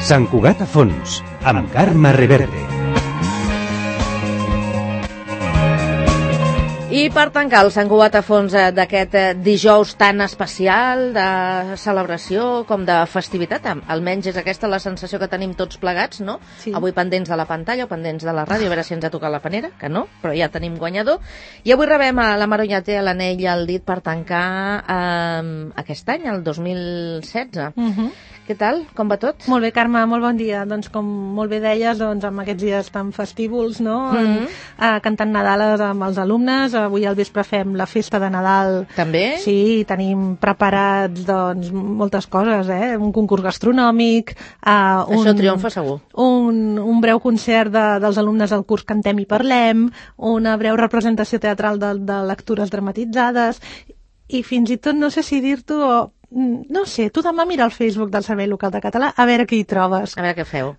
Sant Cugat a fons, amb Carme Reverte. I per tancar el Sant Cugat a fons d'aquest dijous tan especial de celebració com de festivitat, almenys és aquesta la sensació que tenim tots plegats, no? Sí. Avui pendents de la pantalla o pendents de la ràdio, a veure si ens ha tocat la panera, que no, però ja tenim guanyador. I avui rebem a la Maronyaté, a l'anell i al dit per tancar aquest any, el 2016. Què tal? Com va tot? Molt bé, Carme, molt bon dia. Doncs com molt bé deies, amb aquests dies tan festívols, no? Cantant Nadales amb els alumnes. Avui al vespre fem la festa de Nadal. També? Sí, tenim preparats moltes coses, un concurs gastronòmic. Això triomfa segur. Un breu concert dels alumnes del curs Cantem i Parlem, una breu representació teatral de lectures dramatitzades, i fins i tot no sé si dir-t'ho no sé, tu demà mira el Facebook del Servei Local de Català a veure què hi trobes. A veure què feu.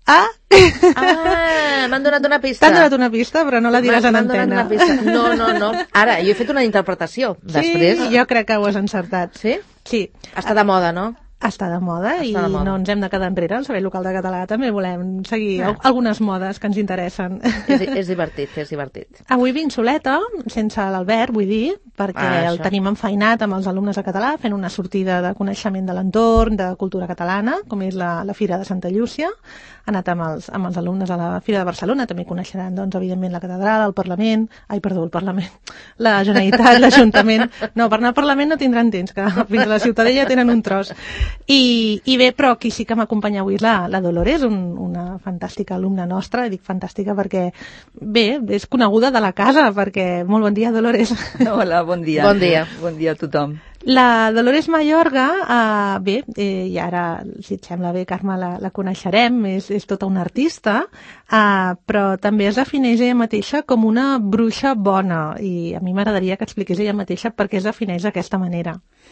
M'han donat una pista. T'han donat una pista, però no la diràs en antena. No. Ara, jo he fet una interpretació. Després... Sí, jo crec que ho has encertat. Sí? Sí. Està de moda, no? Està de moda i no ens hem de quedar enrere. El Servei Local de Català també volem seguir algunes modes que ens interessen. És divertit, és divertit. Avui vinc soleta, sense l'Albert, vull dir, perquè el tenim enfeinat amb els alumnes de català, fent una sortida de coneixement de l'entorn, de cultura catalana, com és la Fira de Santa Llúcia. Ha anat amb els alumnes a la Fira de Barcelona, també coneixeran, doncs, evidentment, la catedral, el Parlament, el Parlament, la Generalitat, l'Ajuntament. No, per anar al Parlament no tindran temps, que fins a la Ciutadella tenen un tros. I bé, però qui sí que m'acompanya avui és la Dolores, una fantàstica alumna nostra. Dic fantàstica perquè, bé, és coneguda de la casa, perquè... Molt bon dia, Dolores. Hola, bon dia. Bon dia. Bon dia a tothom. La Dolores Mayorga, bé, i ara, si et sembla bé, Carme, la coneixerem, és tota una artista, però també es defineix ella mateixa com una bruixa bona, i a mi m'agradaria que expliqués ella mateixa per què es defineix d'aquesta manera.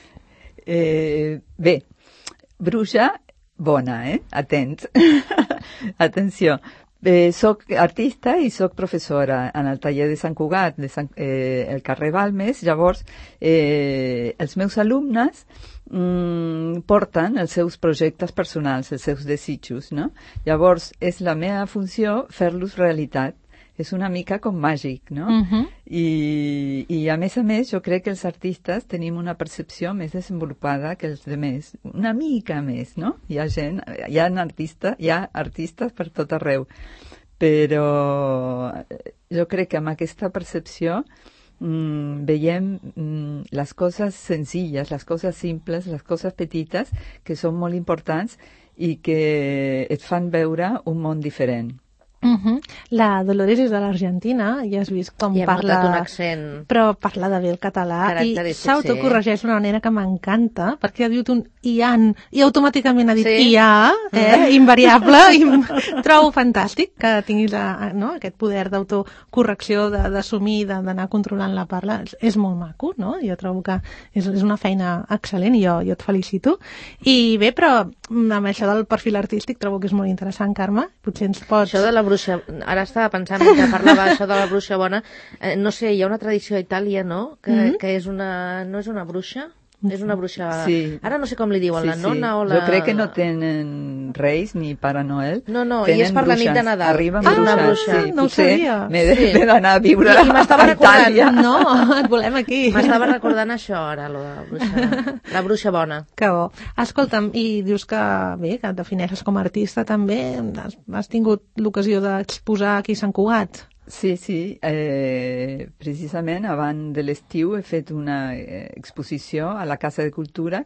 Bé, bruixa bona, Atents. Atenció. Soc artista i soc professora en el taller de Sant Cugat, el carrer Balmes. Llavors, els meus alumnes porten els seus projectes personals, els seus desitjos, no? Llavors, és la meva funció fer-los realitat. És una mica com màgic, no? I a més, jo crec que els artistes tenim una percepció més desenvolupada que els demés. Una mica més, no? Hi ha artistes per tot arreu. Però jo crec que amb aquesta percepció veiem les coses senzilles, les coses simples, les coses petites, que són molt importants i que et fan veure un món diferent. La Dolores és de l'Argentina i has vist com parla... un accent... Però parla de bé el català i s'autocorregeix d'una manera que m'encanta, perquè ha dit un ian i automàticament ha dit ià, invariable, i trobo fantàstic que tinguis aquest poder d'autocorrecció, d'assumir, d'anar controlant la parla. És molt maco, no? Jo trobo que és una feina excel·lent i jo et felicito. I bé, però amb això del perfil artístic trobo que és molt interessant, Carme. Potser ens pots... Això de la bruixa... Ara estava pensant que parlava això de la bruixa bona. No sé, hi ha una tradició a Itàlia, no? Que és no és una bruixa? És una bruixa... Sí. Ara no sé com li diuen, la nona o la... Jo crec que no tenen Reis ni Pare Noel. No, i és per la nit de Nadal. Arriben bruixes. Sí, no ho sabia. M'he d'anar a viure a Itàlia. No, et volem aquí. M'estava recordant això ara, la bruixa bona. Que bo. Escolta'm, i dius que bé, que et defineixes com a artista també. Has tingut l'ocasió d'exposar aquí a Sant Cugat? Sí, precisament abans de l'estiu he fet una exposició a la Casa de Cultura,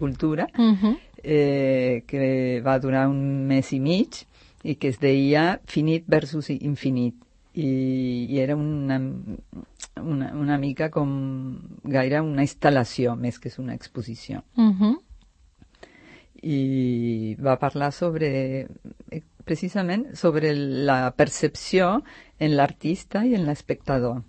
que va durar un mes i mig i que es deia Finit versus Infinit. I era una mica com gaire una instal·lació més que és una exposició. I va parlar precisament sobre la percepció en l'artista i en l'espectador.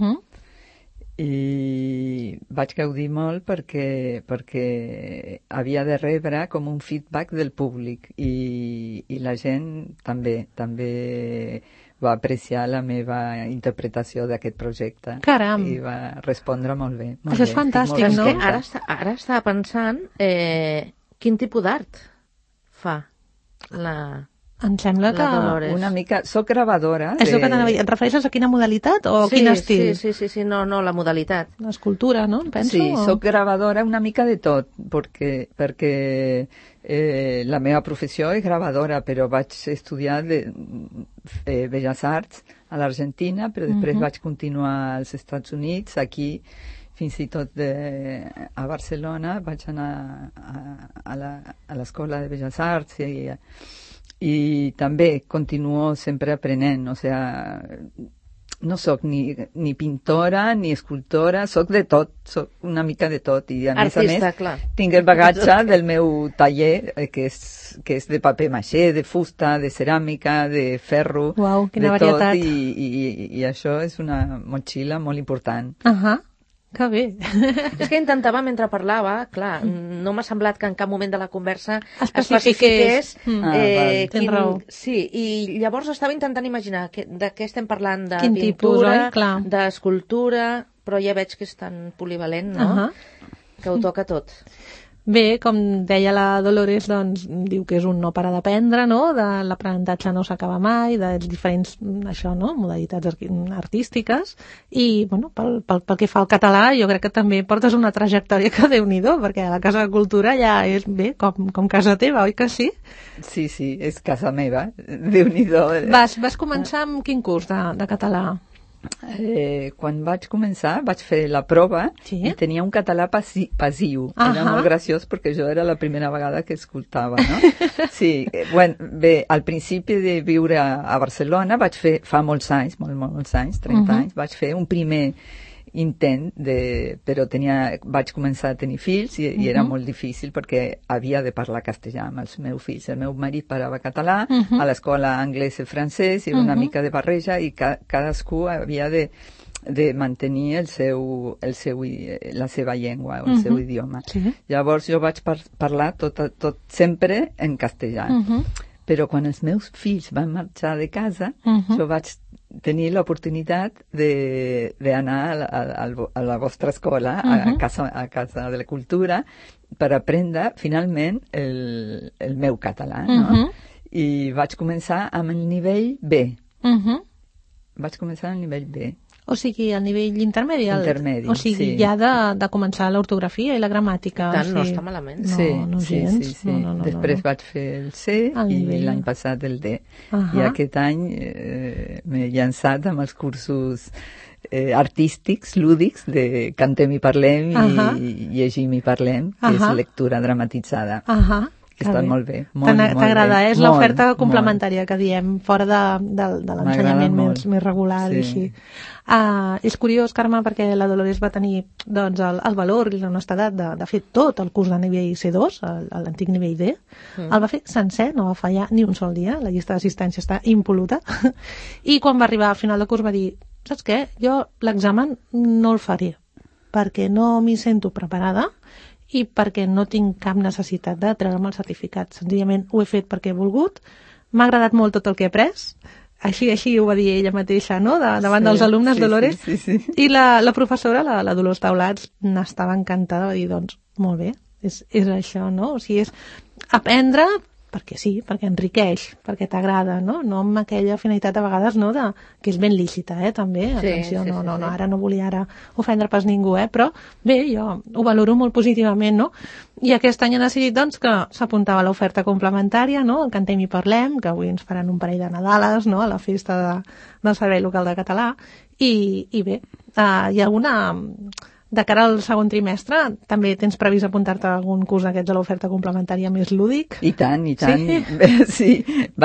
I vaig gaudir molt perquè havia de rebre com un feedback del públic i la gent també va apreciar la meva interpretació d'aquest projecte. Caram! I va respondre molt bé. Això és fantàstic, no? Ara estava pensant quin tipus d'art fa. Em sembla que... Una mica... Soc gravadora. És el que t'anava a dir. Et refereixes a quina modalitat o quin estil? Sí, no, la modalitat. L'escultura, no? Penso, sí, soc gravadora una mica de tot, perquè la meva professió és gravadora, però vaig estudiar Belles Arts a l'Argentina, però després vaig continuar als Estats Units, aquí, fins i tot a Barcelona, vaig anar a l'Escola de Belles Arts i també continuo sempre aprenent, o sigui, no sóc ni pintora ni escultora, sóc de tot, sóc una mica de tot i a més, clar. Tinc el bagatge del meu taller que és de paper maixé, de fusta, de ceràmica, de ferro, Uau, quina de varietat. tot i això és una motxilla molt important. Que bé. És que intentava, mentre parlava, clar, no m'ha semblat que en cap moment de la conversa especifiqués. Tens raó. Sí, i llavors estava intentant imaginar de què estem parlant, de quin pintura, tipus, d'escultura, però ja veig que és tan polivalent, no? Que ho toca tot. Bé, com deia la Dolores, doncs, diu que és un no parar d'aprendre, no? De l'aprenentatge no s'acaba mai, de diferents, això, no? Modalitats artístiques, i, bueno, pel que fa al català, jo crec que també portes una trajectòria que Déu-n'hi-do, perquè a la Casa de Cultura ja és, bé, com casa teva, oi que sí? Sí, és casa meva, Déu-n'hi-do. Vas començar amb quin curs de català? Quan vaig començar vaig fer la prova i tenia un català passiu. Era molt graciós perquè jo era la primera vegada que escoltava, no? Sí, bé, al principi de viure a Barcelona vaig fer, fa molts anys, molts anys, 30 anys, vaig fer un primer intent, però vaig començar a tenir fills i era molt difícil perquè havia de parlar castellà amb els meus fills. El meu marit parlava català, a l'escola anglès i francès, i una mica de barreja, i cadascú havia de mantenir la seva llengua, el seu idioma. Llavors jo vaig parlar tot sempre en castellà. Però quan els meus fills van marxar de casa, jo vaig tenir l'oportunitat d'anar a la vostra escola, a Casa de la Cultura, per aprendre finalment el meu català, no? I vaig començar amb el nivell B. Vaig començar amb el nivell B. O sigui, al nivell intermedi. Intermedi, o sigui, ja de començar l'ortografia i la gramàtica. Tant, no està malament. No, gens. Sí. Després vaig fer el C i l'any passat el D. I aquest any m'he llançat amb els cursos artístics, lúdics, de Cantem i Parlem i Llegim i Parlem, que és lectura dramatitzada. Que està molt bé. T'agrada, és l'oferta complementària que diem, fora de l'ensenyament més regular i així. És curiós, Carme, perquè la Dolores va tenir el valor i l'honestedat de fer tot el curs de nivell C2, l'antic nivell D. El va fer sencer, no va fallar ni un sol dia, la llista d'assistència està impol·luta. I quan va arribar a final de curs va dir, saps què? Jo l'examen no el faré, perquè no m'hi sento preparada i perquè no tinc cap necessitat de treure'm el certificat. Senzillament ho he fet perquè he volgut, m'ha agradat molt tot el que he après, així ho va dir ella mateixa, no?, davant dels alumnes, Dolores. Sí. I la professora, la Dolors Taulats, n'estava encantada, va dir, doncs, molt bé, és això, no? O sigui, és aprendre perquè sí, perquè enriqueix, perquè t'agrada, no? No amb aquella finalitat a vegades, no?, que és ben lícita, també, atenció, no, ara no volia ofendre pas ningú, però bé, jo ho valoro molt positivament, no? I aquest any ha decidit, doncs, que s'apuntava a l'oferta complementària, no?, el Cantem i Parlem, que avui ens faran un parell de Nadales, no?, a la festa del Servei Local de Català, i bé, hi ha alguna... De cara al segon trimestre, també tens previst apuntar-te a algun curs d'aquests de l'oferta complementària més lúdic? I tant. Sí,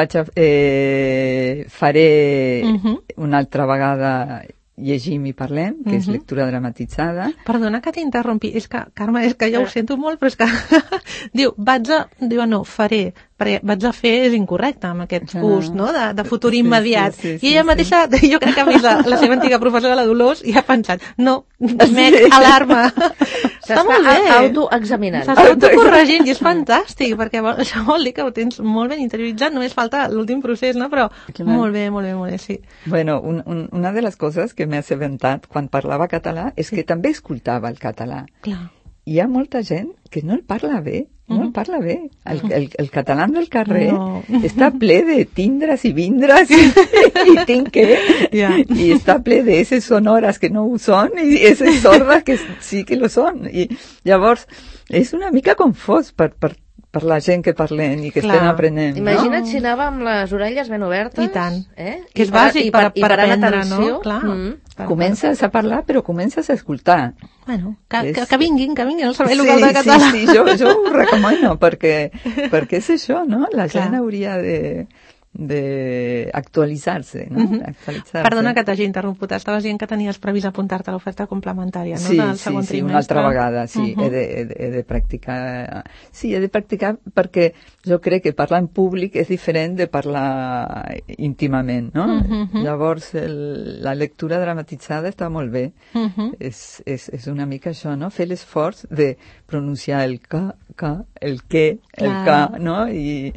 faré una altra vegada Llegim i Parlem, que és lectura dramatitzada. Perdona que t'interrompi, Carme, és que ja ho sento molt, però és que faré, perquè vaig a fer és incorrecte amb aquest curs, no?, de futur immediat. I ella mateixa, jo crec que ha vist la seva antiga professora, la Dolors, i ha pensat, no, alarma. Està molt bé. Autoexaminant. S'està autocorregint i és fantàstic, perquè això vol dir que ho tens molt ben interioritzat, només falta l'últim procés, no?, però molt bé, sí. Bueno, una de les coses que m'he assabentat quan parlava català és que també escoltava el català. Clar. Hi ha molta gent que no el parla bé no el parla bé. El català del carrer està ple de tindres i vindres i tinque, i està ple de esses sonores que no ho són i esses sordes que sí que lo són. I llavors és una mica confós per la gent que parlem i que estem aprenent. Imagina't si anava amb les orelles ben obertes. I tant. Que és bàsic per aprendre, no? Clar. Comences a parlar, però comences a escoltar. Bueno, que vinguin al Servei Local de Català. Sí, jo ho recomano, perquè és això, no? La gent hauria de actualitzar-se, no? Perdona que t'hagi interromput, estaves dient que tenies previst apuntar-te a l'oferta complementària, no? Del segon trimestre. Sí, una altra vegada, sí, he de practicar. Sí, he de practicar perquè jo crec que parlar en públic és diferent de parlar íntimament, no? Llavors, la lectura dramatitzada està molt bé. És una mica això, no? Fer l'esforç de pronunciar el que, el que, el que, no? I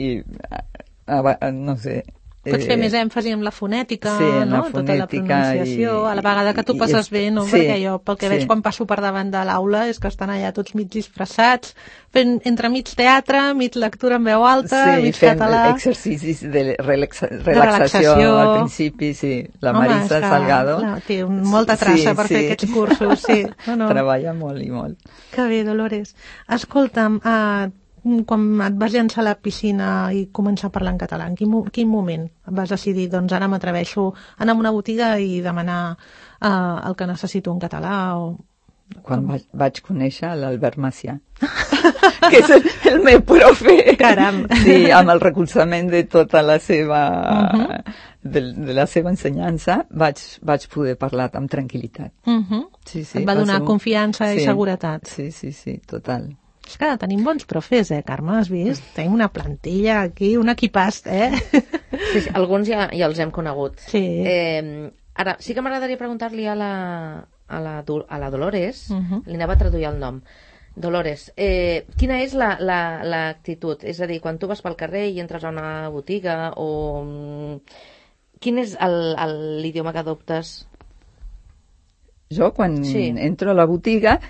no sé. Pots fer més èmfasi en la fonètica, no? Tota la pronunciació, a la vegada que tu passes bé, no? Perquè jo, pel que veig quan passo per davant de l'aula, és que estan allà tots mig disfressats, fent entremig teatre, mig lectura en veu alta, mig català... Fent exercicis de relaxació al principi, sí. La Marisa Salgado. Té molta traça per fer aquests cursos, sí. Treballa molt i molt. Que bé, Dolores. Escolta'm, quan et vas llançar a la piscina i començar a parlar en català, en quin moment vas decidir, doncs ara m'atreveixo a anar a una botiga i demanar el que necessito en català? Quan vaig conèixer l'Albert Macià, que és el meu profe. Caram! Sí, amb el recolzament de tota la seva... de la seva ensenyança, vaig poder parlar amb tranquil·litat. Et va donar confiança i seguretat. Sí, total. És que tenim bons profes, Carme, has vist? Tenim una plantilla aquí, un equipàs, Sí, alguns ja els hem conegut. Sí. Ara, sí que m'agradaria preguntar-li a la Dolores, li anava a traduir el nom. Dolores, quina és l'actitud? És a dir, quan tu vas pel carrer i entres a una botiga, quin és l'idioma que adoptes? Jo, quan entro a la botiga...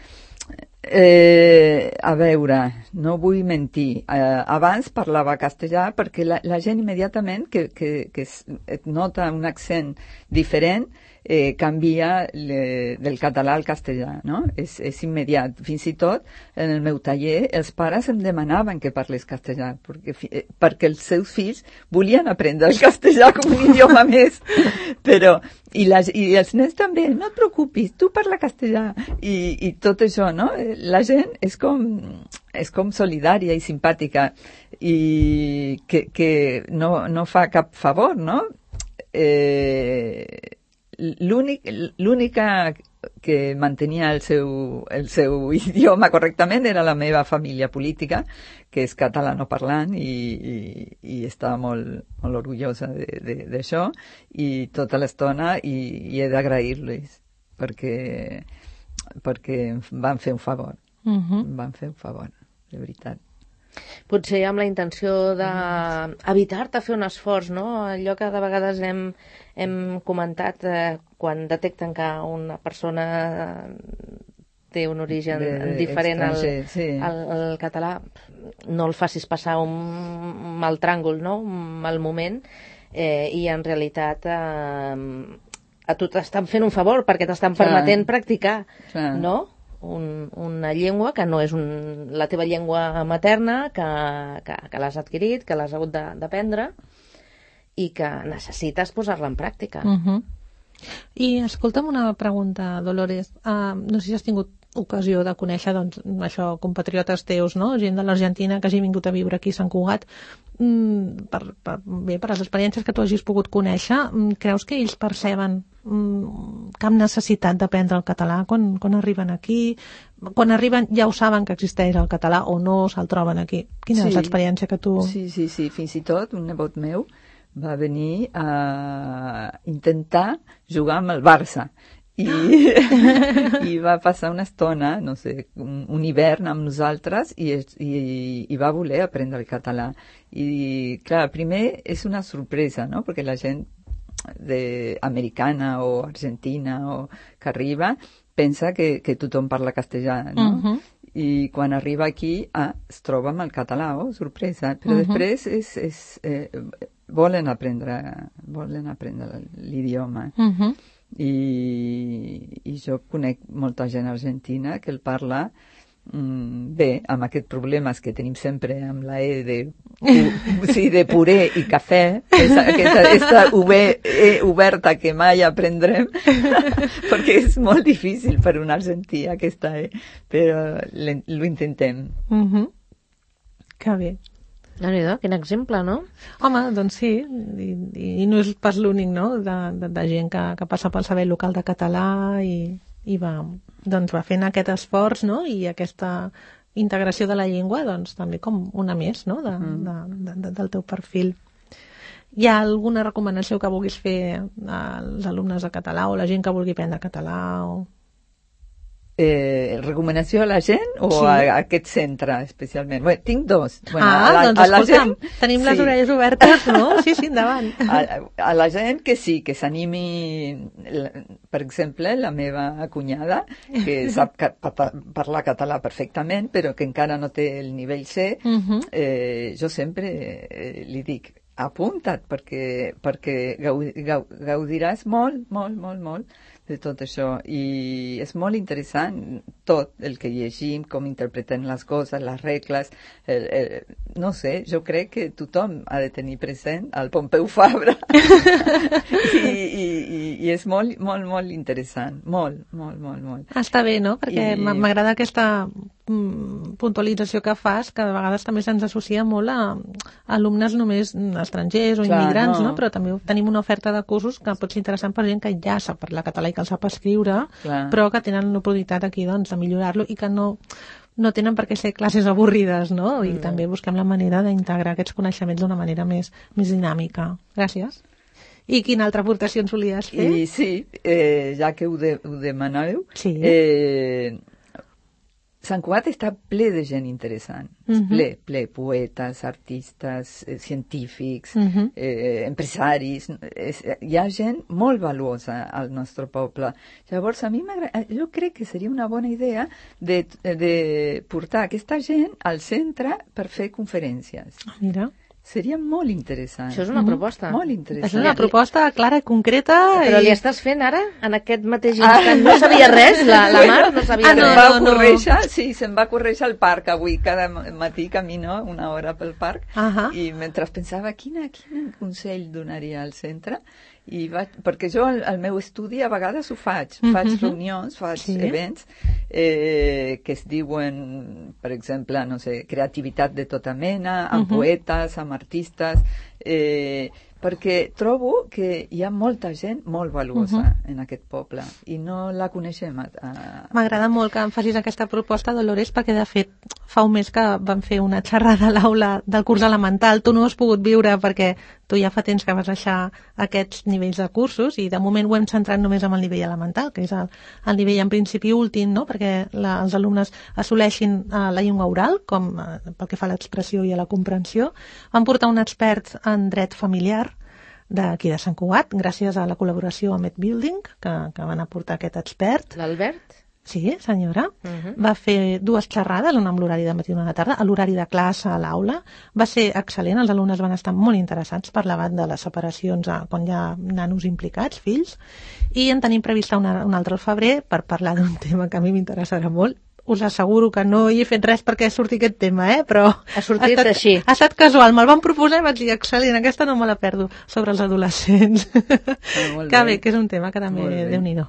a veure, no vull mentir. Abans parlava castellà perquè la gent immediatament que et nota un accent diferent canvia del català al castellà, no? És immediat. Fins i tot, en el meu taller, els pares em demanaven que parlés castellà, perquè els seus fills volien aprendre el castellà com un idioma més. Però, i els nens també, no et preocupis, tu parla castellà. I tot això, no? La gent és com solidària i simpàtica i que no fa cap favor, no? L'única que mantenia el seu idioma correctament era la meva família política, que és catalanoparlant i estava molt orgullosa d'això, i tota l'estona i he d'agrair-los perquè van fer un favor. Van fer un favor, de veritat. Potser amb la intenció d'evitar-te fer un esforç, no? Allò que de vegades hem comentat quan detecten que una persona té un origen diferent al català, no el facis passar un mal tràngol, no? Un mal moment, i en realitat a tu t'estan fent un favor perquè t'estan permetent practicar, no? Una llengua que no és la teva llengua materna, que l'has adquirit, que l'has hagut d'aprendre i que necessites posar-la en pràctica. I escolta'm una pregunta, Dolores. No sé si has tingut ocasió de conèixer, doncs, això, compatriotes teus, no? Gent de l'Argentina que hagi vingut a viure aquí a Sant Cugat. Per les experiències que tu hagis pogut conèixer, creus que ells perceben cap necessitat d'aprendre el català quan arriben aquí? Quan arriben ja ho saben que existeix el català o no se'l troben aquí? Quina és l'experiència que tu... Sí. Fins i tot un nebot meu va venir a intentar jugar amb el Barça. I va passar una estona, no sé, un hivern amb nosaltres i va voler aprendre el català. I, clar, primer és una sorpresa, no?, perquè la gent americana o argentina o que arriba pensa que tothom parla castellà, no? I quan arriba aquí es troba amb el català, sorpresa, però després volen aprendre l'idioma. I jo conec molta gent argentina que el parla bé, amb aquests problemes que tenim sempre amb la de puré i cafè, aquesta oberta que mai aprendrem, perquè és molt difícil per un argentí aquesta però lo intentem. Que bé. Déu-n'hi-do, quin exemple, no? Home, doncs sí, i no és pas l'únic, no?, de gent que passa pel saber local de català i va fent aquest esforç, no?, i aquesta integració de la llengua, doncs també com una més, no?, del teu perfil. Hi ha alguna recomanació que vulguis fer als alumnes de català o la gent que vulgui aprendre català? Recomanació a la gent o a aquest centre especialment? Bé, tinc dos. Doncs escolta'm, tenim les orelles obertes, no? Sí, endavant. A la gent que sí, que s'animi, per exemple, la meva cunyada, que sap parlar català perfectament, però que encara no té el nivell C, jo sempre li dic, apunta't, perquè gaudiràs molt de tot això, i és molt interessant tot el que llegim, com interpretem les coses, les regles, no sé, jo crec que tothom ha de tenir present el Pompeu Fabra i és molt interessant, molt. Està bé, no? Perquè m'agrada aquesta puntualització que fas, que de vegades també se'ns associa molt a alumnes només estrangers o immigrants, no? Però també tenim una oferta de cursos que pot ser interessant per gent que ja sap parlar català i que el sap escriure, però que tenen l'oportunitat aquí de millorar-lo i que no tenen per què ser classes avorrides, no? I també busquem la manera d'integrar aquests coneixements d'una manera més dinàmica. Gràcies. I quina altra aportació ens volies fer? I sí, ja que ho demaneu, Sant Cugat està ple de gent interessant, ple, poetes, artistes, científics, empresaris, hi ha gent molt valuosa al nostre poble. Llavors, a mi jo crec que seria una bona idea de portar aquesta gent al centre per fer conferències. Mira. Seria molt interessant. Això és una proposta. Molt interessant. És una proposta clara i concreta. Però li estàs fent ara, en aquest mateix instant? No sabia res, la Mar no sabia res. Se'm va corrèixer al parc avui, cada matí camino una hora pel parc, i mentre pensava quin consell donaria al centre, perquè jo al meu estudi a vegades ho faig reunions, faig events que es diuen, per exemple, no sé, creativitat de tota mena, amb poetes, amb artistes, perquè trobo que hi ha molta gent molt valuosa en aquest poble i no la coneixem. M'agrada molt que em facis aquesta proposta, Dolores, perquè de fet fa un mes que vam fer una xerrada a l'aula del curs elemental. Tu no ho has pogut viure perquè tu ja fa temps que vas deixar aquests nivells de cursos i de moment ho hem centrat només en el nivell elemental, que és el nivell en principi últim, no? Perquè els alumnes assoleixin la llengua oral, com pel que fa a l'expressió i a la comprensió. Vam portar un expert en dret familiar d'aquí de Sant Cugat, gràcies a la col·laboració amb EdBuilding, que van aportar aquest expert. L'Albert? Sí, senyora. Va fer 2 xerrades, una amb l'horari de matí i una de tarda, a l'horari de classe a l'aula. Va ser excel·lent, els alumnes van estar molt interessats, parlaven de les separacions quan hi ha nanos implicats, fills, i en tenim prevista una altra al febrer per parlar d'un tema que a mi m'interessarà molt. Us asseguro que no hi he fet res perquè surti aquest tema, però ha sortit així. Ha estat casual, me'l van proposar i vaig dir, excel·lent, aquesta no me la perdo, sobre els adolescents. Que bé, que és un tema que també, Déu-n'hi-do.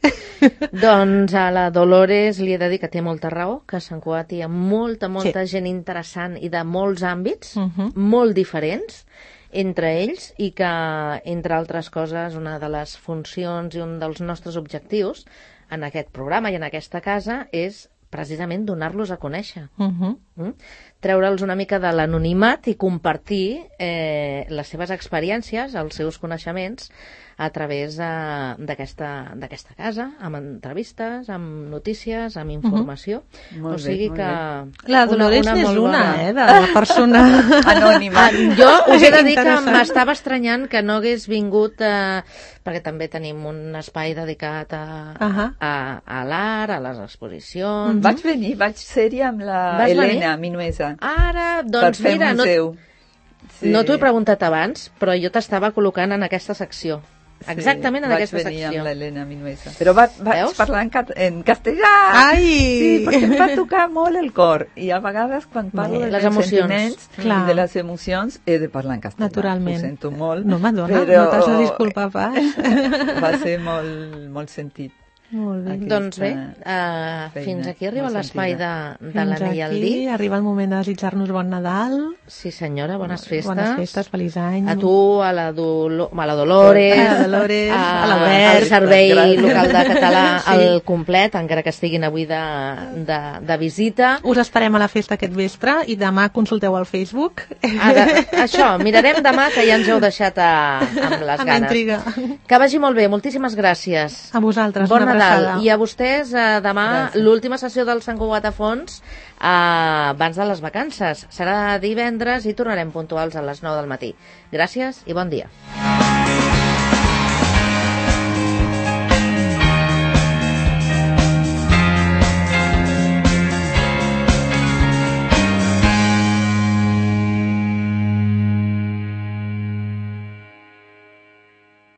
Doncs a la Dolores li he de dir que té molta raó, que a Sant Cugat hi ha molta gent interessant i de molts àmbits, molt diferents entre ells, i que, entre altres coses, una de les funcions i un dels nostres objectius en aquest programa i en aquesta casa és precisament donar-los a conèixer. Treure'ls una mica de l'anonimat i compartir les seves experiències, els seus coneixements, a través d'aquesta casa, amb entrevistes, amb notícies, amb informació. O sigui que... La Dolores és una, de la persona anònima. Jo us he de dir que m'estava estranyant que no hagués vingut perquè també tenim un espai dedicat a l'art, a les exposicions. Vaig venir, vaig ser-hi amb la Elena Minuesa. Ara, doncs mira, no t'ho he preguntat abans, però jo t'estava col·locant en aquesta secció. Exactament en aquesta secció. Vaig venir amb l'Helena Minuesa. Però vaig parlar en castellà. Ai! Sí, perquè em va tocar molt el cor. I a vegades, quan parlo dels sentiments i de les emocions, he de parlar en castellà. Naturalment. Ho sento molt. No, Madonna, no t'has de disculpar pas. Va ser molt sentit. Molt bé. Doncs bé, fins aquí arriba l'espai de l'Anna i el Di. Arriba el moment de desitjar-nos bon Nadal. Sí senyora, bones festes. Bones festes, feliç any. A tu, a la Dolores, a l'Albert, al Servei Local de Català al complet, encara que estiguin avui de visita. Us esperem a la festa aquest vespre i demà consulteu al Facebook. Això, mirarem demà, que ja ens heu deixat amb les ganes. Amb intriga. Que vagi molt bé, moltíssimes gràcies. A vosaltres, bon Nadal. I a vostès, demà, l'última sessió del Sant Cugat a Fons abans de les vacances. Serà divendres i tornarem puntuals a les 9 del matí. Gràcies i bon dia.